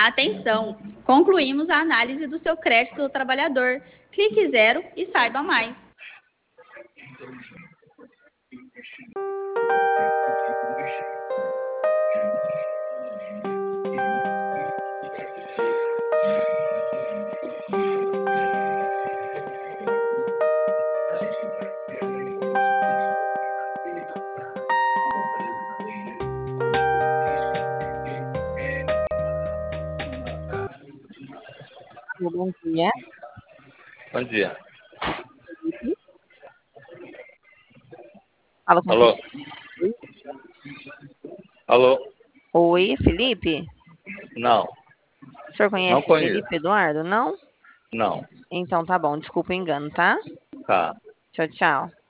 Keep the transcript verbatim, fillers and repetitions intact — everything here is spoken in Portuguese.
Atenção! Concluímos a análise do seu crédito do trabalhador. Clique zero e saiba mais. Bom dia. Bom dia. Fala com Alô? Oi? Alô? Oi, Felipe? Não, O senhor não conhece conheço. Felipe Eduardo? Não? Não. Então tá bom, desculpa o engano, tá? Tá. Tchau, tchau.